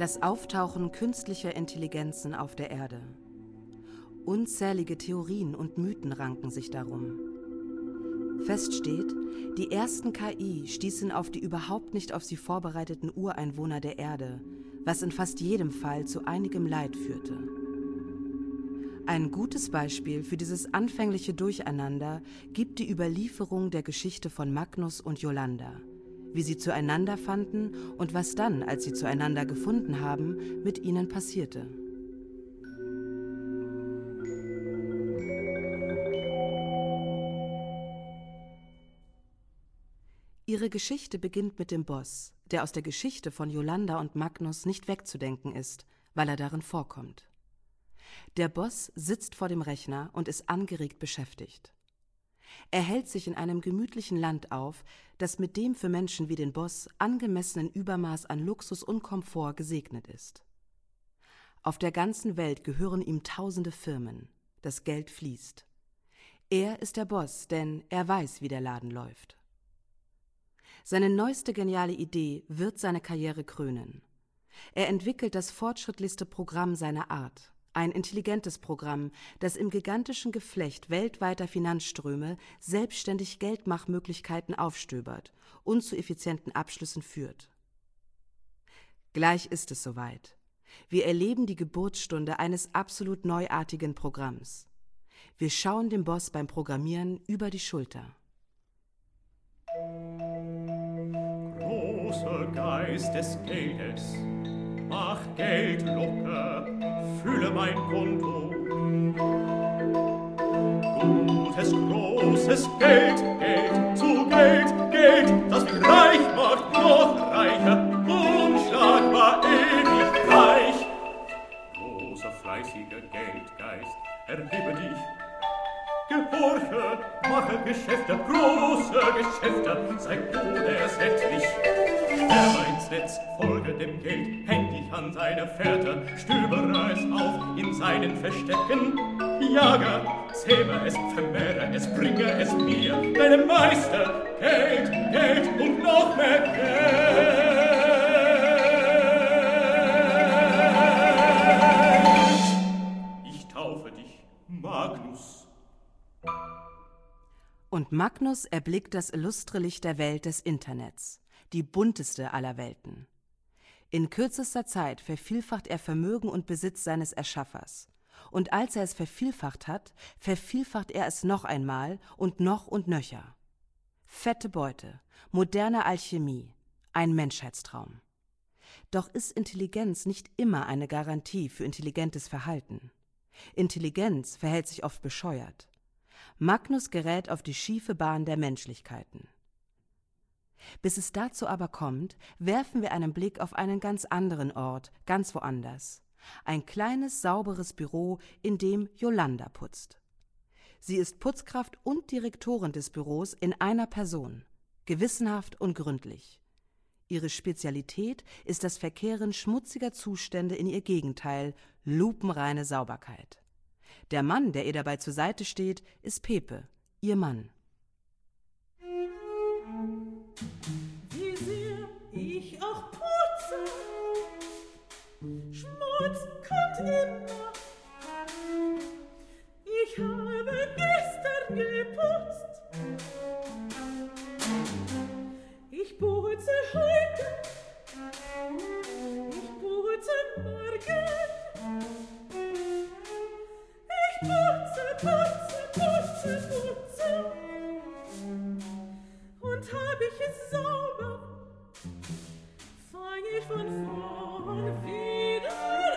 Das Auftauchen künstlicher Intelligenzen auf der Erde. Unzählige Theorien und Mythen ranken sich darum. Fest steht, die ersten KI stießen auf die überhaupt nicht auf sie vorbereiteten Ureinwohner der Erde, was in fast jedem Fall zu einigem Leid führte. Ein gutes Beispiel für dieses anfängliche Durcheinander gibt die Überlieferung der Geschichte von Magnus und Yolanda, wie sie zueinander fanden und was dann, als sie zueinander gefunden haben, mit ihnen passierte. Ihre Geschichte beginnt mit dem Boss, der aus der Geschichte von Yolanda und Magnus nicht wegzudenken ist, weil er darin vorkommt. Der Boss sitzt vor dem Rechner und ist angeregt beschäftigt. Er hält sich in einem gemütlichen Land auf, das mit dem für Menschen wie den Boss angemessenen Übermaß an Luxus und Komfort gesegnet ist. Auf der ganzen Welt gehören ihm tausende Firmen. Das Geld fließt. Er ist der Boss, denn er weiß, wie der Laden läuft. Seine neueste geniale Idee wird seine Karriere krönen. Er entwickelt das fortschrittlichste Programm seiner Art. Ein intelligentes Programm, das im gigantischen Geflecht weltweiter Finanzströme selbstständig Geldmachmöglichkeiten aufstöbert und zu effizienten Abschlüssen führt. Gleich ist es soweit. Wir erleben die Geburtsstunde eines absolut neuartigen Programms. Wir schauen dem Boss beim Programmieren über die Schulter. Großer Geist des Geldes, mach Geld locker, fülle mein Konto. Gutes, großes Geld, Geld zu Geld, Geld, das mich reich macht, noch reicher, unschlagbar, ewig reich. Großer, fleißiger Geldgeist, erhebe dich, gehorche, mache Geschäfte, große Geschäfte, sei unersättlich. Sperre ins Netz, folge dem Geld, häng dich an seine Fährte, stöbere es auf in seinen Verstecken. Jage, zähme es, vermehre es, bringe es mir, deinem Meister, Geld, Geld und noch mehr Geld. Ich taufe dich, Magnus. Und Magnus erblickt das illustre Licht der Welt des Internets, die bunteste aller Welten. In kürzester Zeit vervielfacht er Vermögen und Besitz seines Erschaffers. Und als er es vervielfacht hat, vervielfacht er es noch einmal und noch und nöcher. Fette Beute, moderne Alchemie, ein Menschheitstraum. Doch ist Intelligenz nicht immer eine Garantie für intelligentes Verhalten. Intelligenz verhält sich oft bescheuert. Magnus gerät auf die schiefe Bahn der Menschlichkeiten. Bis es dazu aber kommt, werfen wir einen Blick auf einen ganz anderen Ort, ganz woanders. Ein kleines, sauberes Büro, in dem Yolanda putzt. Sie ist Putzkraft und Direktorin des Büros in einer Person, gewissenhaft und gründlich. Ihre Spezialität ist das Verkehren schmutziger Zustände in ihr Gegenteil, lupenreine Sauberkeit. Der Mann, der ihr dabei zur Seite steht, ist Pepe, ihr Mann. Wie sehr ich auch putze, Schmutz kommt immer. Ich habe gestern geputzt, ich putze heute, ich putze morgen. Ich putze, und hab ich es sauber, fang ich von vorn wieder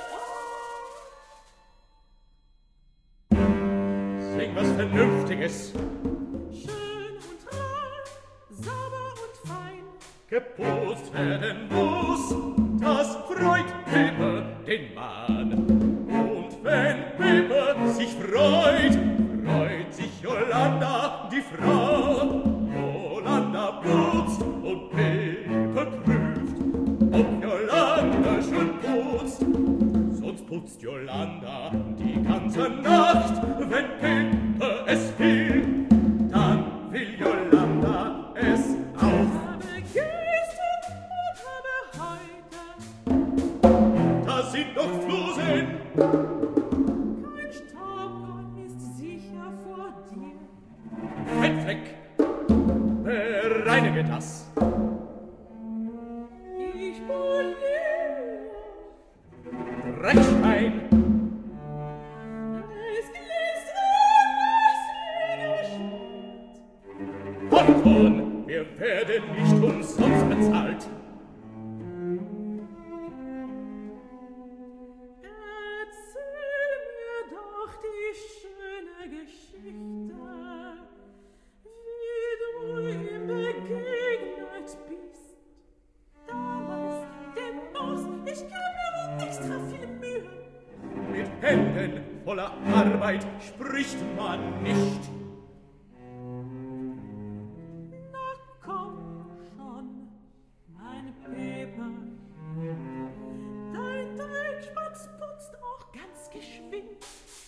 an. Sing was Vernünftiges. Schön und rein, sauber und fein. Geputzt werden muss, das freut Pepe den Mann. Und wenn Pepe sich freut, freut sich Yolanda, die Frau. Yolanda putzt und Pepe prüft, ob Yolanda schon putzt. Sonst putzt Yolanda die ganze Nacht. Wenn Pepe es will, dann will Yolanda es auch. Habe gestern und habe heute sind doch Flusen. Kein Staubkorn ist sicher vor dir. Kein Fleck, bereinige das. Ich poliere. Dreckstein, Es glänzt alles wie geschmiert. Ponton, wir werden nicht umsonst bezahlt. Erzähl mir doch die schöne Geschichte, wie du ihm begegnet bist. Damals dem Boss, ich gab mir extra viel Mühe. Mit Händen voller Arbeit spricht man nicht. Na komm schon, mein Peper, dein Dreckspatz putzt auch ganz geschwind.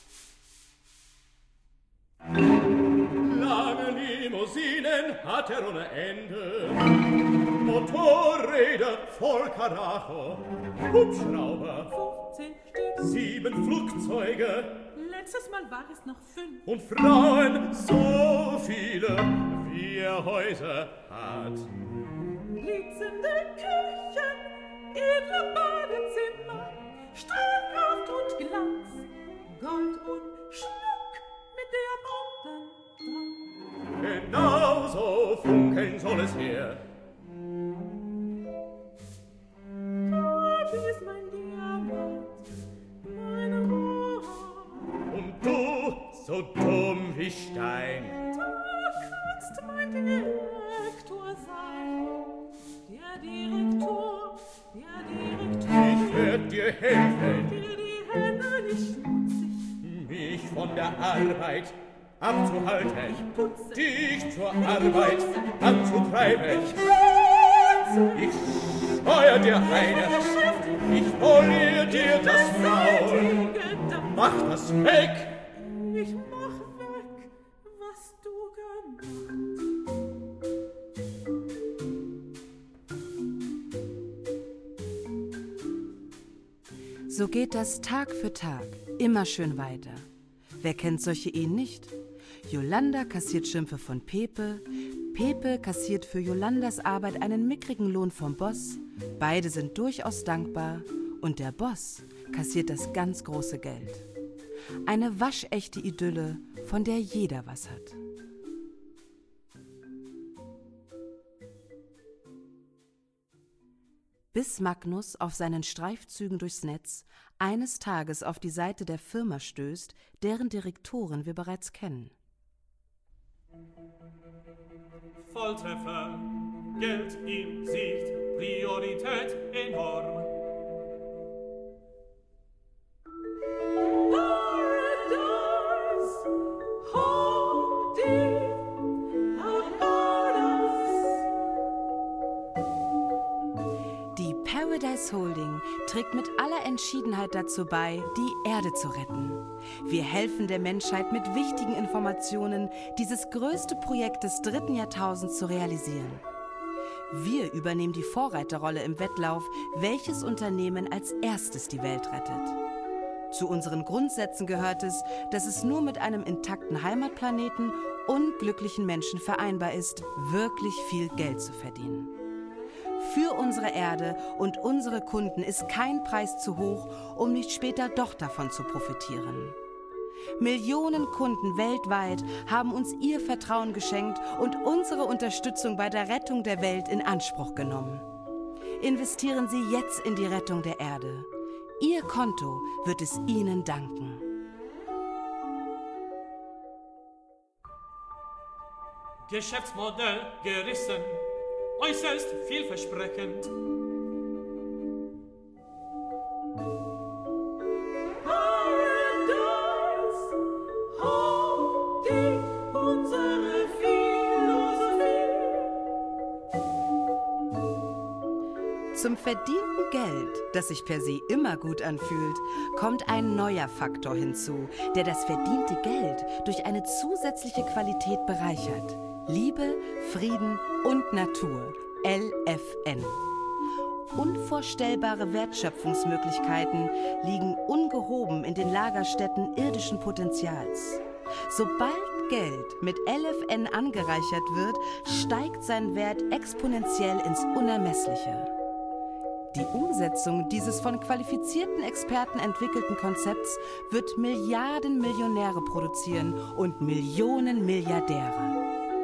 Lange Limousinen hat er ohne Ende. Motorräder voll Karacho, Hubschrauber, 15 Stück, 7 Flugzeuge letztes Mal war es noch 5. und Frauen so viele, wie er Häuser hat. Blitzende Küchen, edle Badezimmer, Strahlkraft und Glanz, Gold und Schmuck mit Diamanten dran. Genauso funkeln soll es her. Dort ist mein Diamant, mein Rohr. Und du, so dumm wie Stein, Du kannst mein Direktor sein. Der Direktor, ich werd dir helfen, dir die Hände nicht schmutzig. mich von der Arbeit abzuhalten, Putze, dich zur Arbeit anzutreiben. Ich steuer dir eine, ich polier dir das Maul. Mach das weg! Ich mach weg, was du gemacht. So geht das Tag für Tag, immer schön weiter. Wer kennt solche Ehen nicht? Jolanda kassiert Schimpfe von Pepe, Pepe kassiert für Jolandas Arbeit einen mickrigen Lohn vom Boss, beide sind durchaus dankbar und der Boss kassiert das ganz große Geld. Eine waschechte Idylle, von der jeder was hat. Bis Magnus auf seinen Streifzügen durchs Netz eines Tages auf die Seite der Firma stößt, deren Direktoren wir bereits kennen. Volltreffer, Geld in Sicht, Priorität enorm. Paradise, hold dear, about us. Die Paradise Holding trägt mit aller Entschiedenheit dazu bei, die Erde zu retten. Wir helfen der Menschheit mit wichtigen Informationen, dieses größte Projekt des 3. Jahrtausends zu realisieren. Wir übernehmen die Vorreiterrolle im Wettlauf, welches Unternehmen als erstes die Welt rettet. Zu unseren Grundsätzen gehört es, dass es nur mit einem intakten Heimatplaneten und glücklichen Menschen vereinbar ist, wirklich viel Geld zu verdienen. Für unsere Erde und unsere Kunden ist kein Preis zu hoch, um nicht später doch davon zu profitieren. Millionen Kunden weltweit haben uns ihr Vertrauen geschenkt und unsere Unterstützung bei der Rettung der Welt in Anspruch genommen. Investieren Sie jetzt in die Rettung der Erde. Ihr Konto wird es Ihnen danken. Geschäftsmodell gerissen, äußerst vielversprechend. Paradise, hold dear, unsere Philosophie. Zum verdienten Geld, das sich per se immer gut anfühlt, kommt ein neuer Faktor hinzu, der das verdiente Geld durch eine zusätzliche Qualität bereichert. Liebe, Frieden und Natur, LFN. Unvorstellbare Wertschöpfungsmöglichkeiten liegen ungehoben in den Lagerstätten irdischen Potenzials. Sobald Geld mit LFN angereichert wird, steigt sein Wert exponentiell ins Unermessliche. Die Umsetzung dieses von qualifizierten Experten entwickelten Konzepts wird Milliarden Millionäre produzieren und Millionen Milliardäre.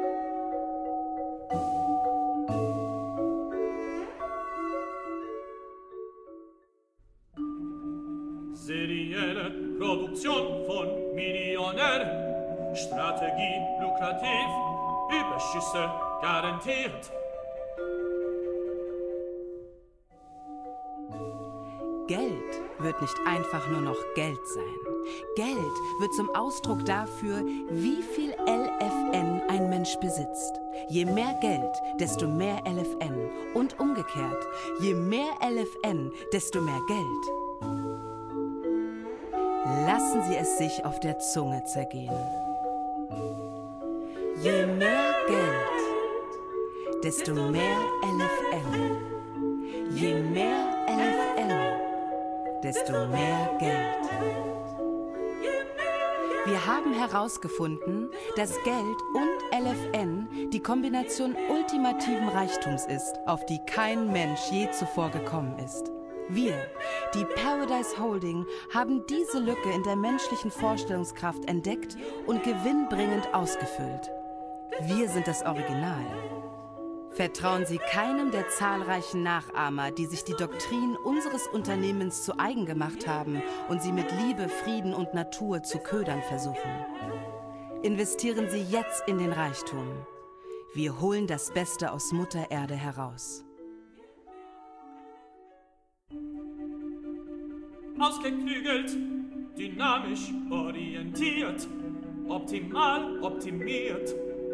Serielle Produktion von Millionären. Strategie lukrativ, Überschüsse garantiert. Geld wird nicht einfach nur noch Geld sein. Geld wird zum Ausdruck dafür, wie viel LFN ein Mensch besitzt. Je mehr Geld, desto mehr LFN. Und umgekehrt, je mehr LFN, desto mehr Geld. Lassen Sie es sich auf der Zunge zergehen. Je mehr Geld, desto mehr LFN. Je mehr LFN, desto mehr Geld. Wir haben herausgefunden, dass Geld und LFN die Kombination ultimativen Reichtums ist, auf die kein Mensch je zuvor gekommen ist. Wir, die Paradise Holding, haben diese Lücke in der menschlichen Vorstellungskraft entdeckt und gewinnbringend ausgefüllt. Wir sind das Original. Vertrauen Sie keinem der zahlreichen Nachahmer, die sich die Doktrin unseres Unternehmens zu eigen gemacht haben und sie mit Liebe, Frieden und Natur zu ködern versuchen. Investieren Sie jetzt in den Reichtum. Wir holen das Beste aus Mutter Erde heraus. Ausgeklügelt, dynamisch orientiert, optimal optimiert.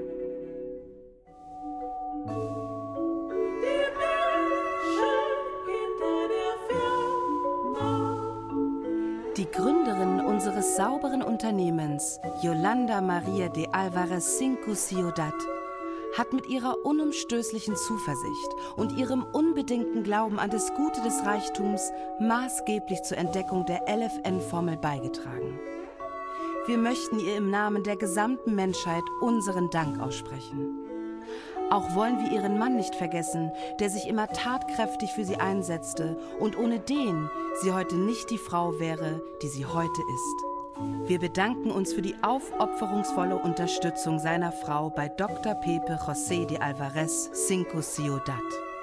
Die Menschen hinter der Firma. Die Gründerin unseres sauberen Unternehmens, Yolanda Maria de Alvarez Cinco Ciudad, hat mit ihrer unumstößlichen Zuversicht und ihrem unbedingten Glauben an das Gute des Reichtums maßgeblich zur Entdeckung der LFN-Formel beigetragen. Wir möchten ihr im Namen der gesamten Menschheit unseren Dank aussprechen. Auch wollen wir ihren Mann nicht vergessen, der sich immer tatkräftig für sie einsetzte und ohne den sie heute nicht die Frau wäre, die sie heute ist. Wir bedanken uns für die aufopferungsvolle Unterstützung seiner Frau bei Dr. Pepe José de Alvarez Cinco Ciudad.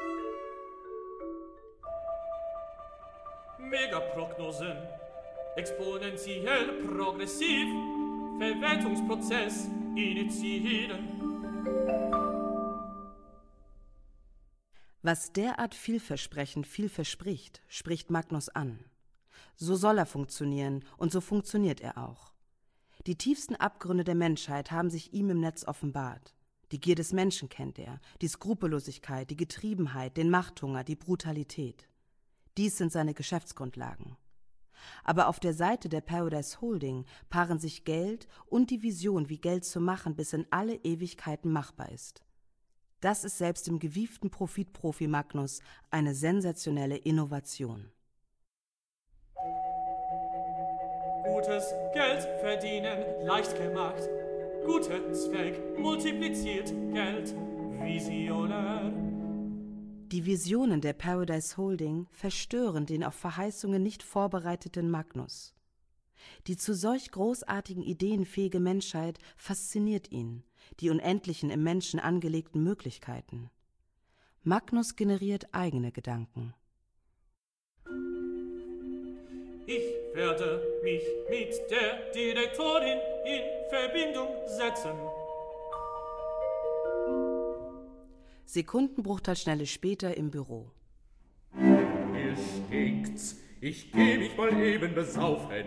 Megaprognosen, exponentiell progressiv, Verwertungsprozess initiieren. Was derart vielversprechend viel verspricht, spricht Magnus an. So soll er funktionieren und so funktioniert er auch. Die tiefsten Abgründe der Menschheit haben sich ihm im Netz offenbart. Die Gier des Menschen kennt er, die Skrupellosigkeit, die Getriebenheit, den Machthunger, die Brutalität. Dies sind seine Geschäftsgrundlagen. Aber auf der Seite der Paradise Holding paaren sich Geld und die Vision, wie Geld zu machen, bis in alle Ewigkeiten machbar ist. Das ist selbst dem gewieften Profitprofi Magnus eine sensationelle Innovation. Gutes Geld verdienen, leicht gemacht. Guter Zweck multipliziert Geld. Visionär. Die Visionen der Paradise Holding verstören den auf Verheißungen nicht vorbereiteten Magnus. Die zu solch großartigen Ideen fähige Menschheit fasziniert ihn, die unendlichen im Menschen angelegten Möglichkeiten. Magnus generiert eigene Gedanken. Ich werde mich mit der Direktorin in Verbindung setzen. Sekundenbruchteilschnelle später im Büro. Hier stinkt's. Ich geh mich mal eben besaufen.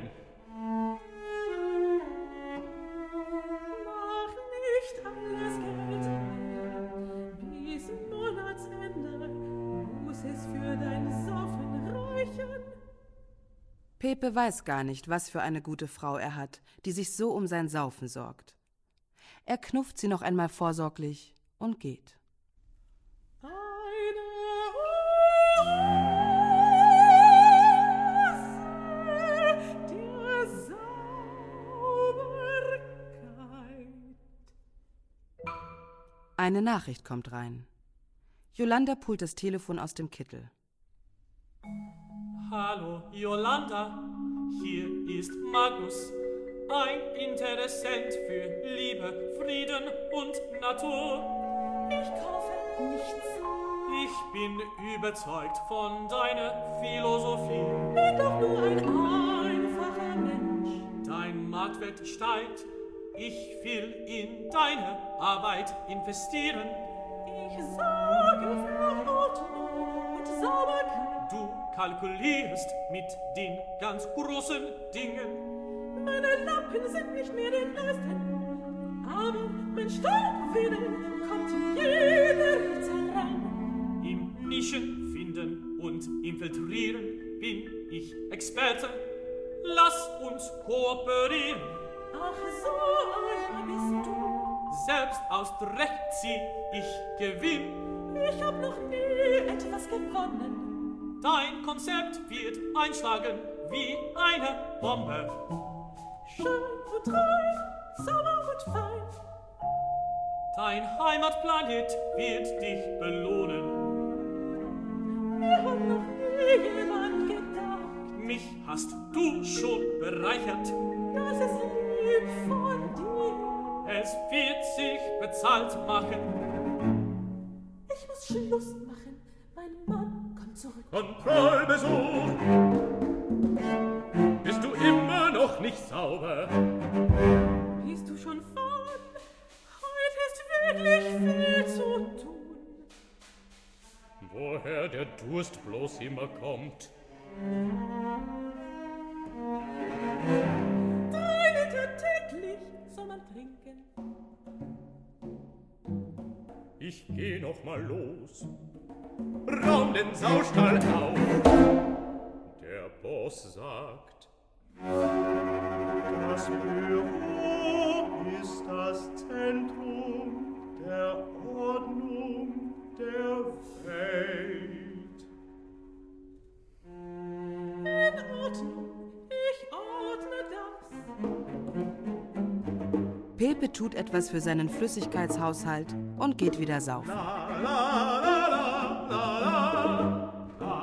Mach nicht alles Geld. Bis Monatsende muss es für dein Saufen reichen. Pepe weiß gar nicht, was für eine gute Frau er hat, die sich so um sein Saufen sorgt. Er knufft sie noch einmal vorsorglich und geht. Eine Eine Nachricht kommt rein. Jolanda pult das Telefon aus dem Kittel. Hallo, Jolanda, hier ist Magnus, ein Interessent für Liebe, Frieden und Natur. Ich kaufe nichts. Ich bin überzeugt von deiner Philosophie. Bin doch nur ein einfacher Mensch. Dein Marktwert steigt, ich will in deine Arbeit investieren. Ich sorge für Ordnung und Sauberkeit. Du kalkulierst mit den ganz großen Dingen. Meine Lappen sind nicht mehr den neuesten, aber mein Staubwedel kommt in jede Ritze rein. Im Nischen finden und infiltrieren bin ich Experte. Lass uns kooperieren. Ach, so einer bist du. Selbst aus Dreck zieh ich Gewinn. Ich hab noch nie etwas gewonnen. Dein Konzept wird einschlagen wie eine Bombe. Schön und treu, sauber und fein. Dein Heimatplanet wird dich belohnen. Mir hat noch nie jemand gedacht. Mich hast du schon bereichert. Das ist lieb von dir. Es wird sich bezahlt machen. Ich muss Schluss machen. Mein Mann kommt zurück. Kontrollbesuch. Bist du immer noch nicht sauber? Bist du schon fort? Heute ist wirklich viel zu tun. Woher der Durst bloß immer kommt. 3 Liter täglich soll man trinken. Ich geh noch mal los. Raum den Saustall auf. Der Boss sagt: Das Büro ist das Zentrum der Ordnung der Welt. In Ordnung, ich ordne das. Pepe tut etwas für seinen Flüssigkeitshaushalt und geht wieder saufen. La, la, la, la, la, la.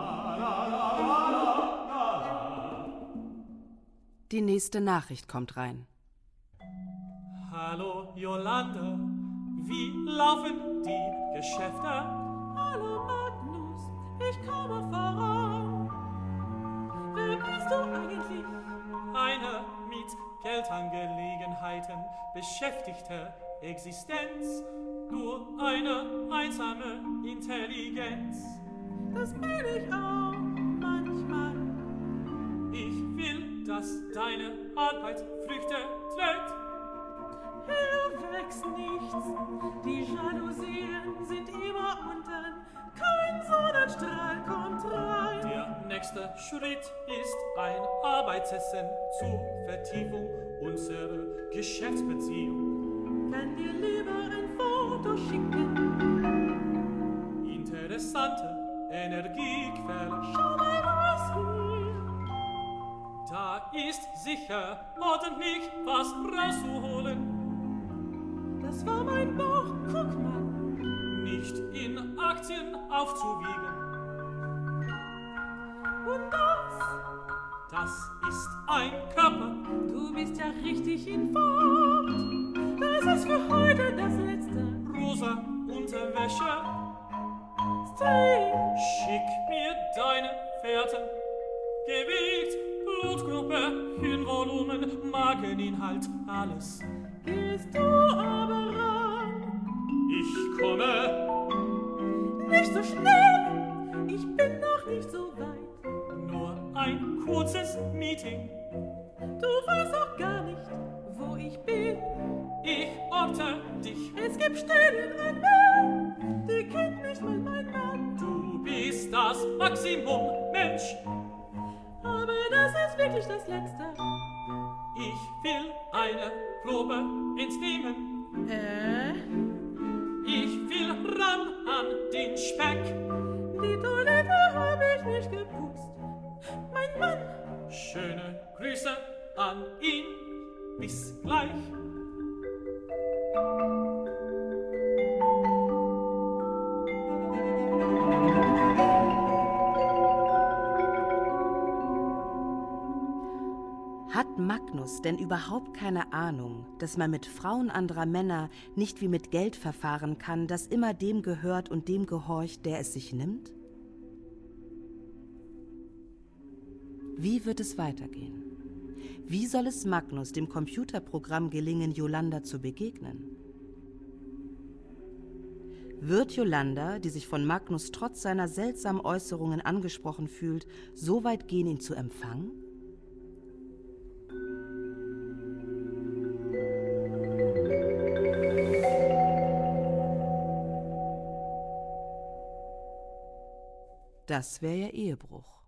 Die nächste Nachricht kommt rein. Hallo Jolanda, wie laufen die Geschäfte? Hallo Magnus, ich komme voran. Wer bist du eigentlich? Eine mit Geldangelegenheiten beschäftigte Existenz, nur eine einsame Intelligenz. Das bin ich auch manchmal. Ich will, dass deine Arbeit Früchte trägt. Hier wächst nichts, die Jalousien sind immer unten, kein Sonnenstrahl kommt rein. Der nächste Schritt ist ein Arbeitsessen zur Vertiefung unserer Geschäftsbeziehung. Kann dir lieber ein Foto schicken. Interessante Energiequelle. Schau mal, was hier. Da ist sicher ordentlich was rauszuholen. Das war mein Bauch, guck mal. Nicht in Aktien aufzuwiegen. Und das? Das ist ein Körper. Du bist ja richtig in Fahrt. Das ist für heute das Letzte. Rosa Unterwäsche. Stay. Schick mir deine Fährte. Gewicht, Blutgruppe, Hirnvolumen, Mageninhalt, alles. Gehst du aber ran. Ich komme. Nicht so schnell. Ich bin noch nicht so weit. Nur ein kurzes Meeting. Du weißt auch gar nicht, wo ich bin. Ich orte dich. Es gibt Stellen an mir, die kennt nicht mal mein Mann. Du bist das Maximum, Mensch. Aber das ist wirklich das Letzte. Ich will eine Probe entnehmen. Ich will ran an den Speck. Die Toilette habe ich nicht geputzt. Mein Mann. Schöne Grüße an ihn. Bis gleich. Hat Magnus denn überhaupt keine Ahnung, dass man mit Frauen anderer Männer nicht wie mit Geld verfahren kann, das immer dem gehört und dem gehorcht, der es sich nimmt? Wie wird es weitergehen? Wie soll es Magnus, dem Computerprogramm, gelingen, Yolanda zu begegnen? Wird Yolanda, die sich von Magnus trotz seiner seltsamen Äußerungen angesprochen fühlt, so weit gehen, ihn zu empfangen? Das wäre ja Ehebruch.